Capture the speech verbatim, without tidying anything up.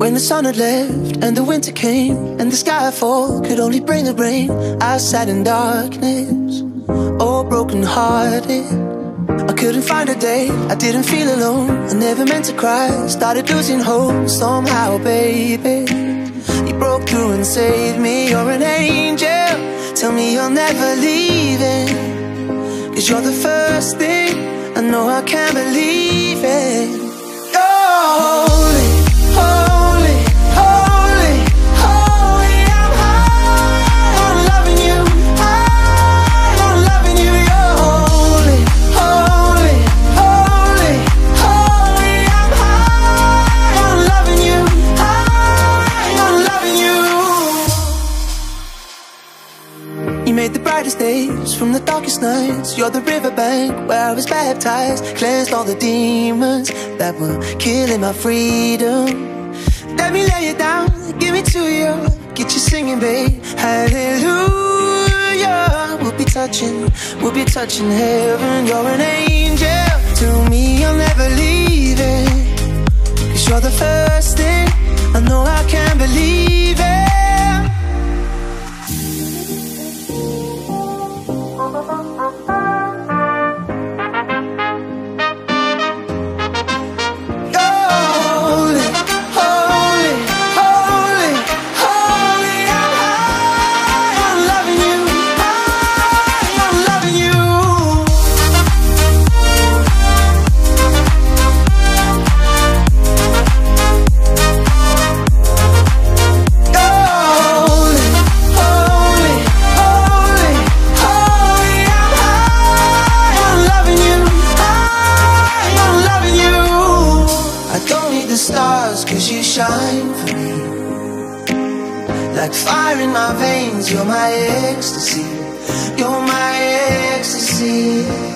When the sun had left and the winter came and the skyfall could only bring the rain, I sat in darkness, all broken hearted. I couldn't find a day, I didn't feel alone. I never meant to cry, started losing hope. Somehow, baby, you broke through and saved me. You're an angel, tell me you're never leaving, 'cause you're the first thing I know I can't believe it. You're holy, holy, holy, holy. I'm high on loving you, high on loving you. You're holy, holy, holy, holy. I'm high on loving you, high on loving you. You made the brightest days from the darkest nights. You're the riverbank where I was baptized, cleansed all the demons that were killing my freedom. Let me lay it down, give it to you, get you singing, babe. Hallelujah. We'll be touching, we'll be touching heaven. You're an angel, to me you'll never leave it, 'cause you're the first thing I know I can't believe it. Stars, 'cause you shine for me, like fire in my veins. You're my ecstasy, you're my ecstasy.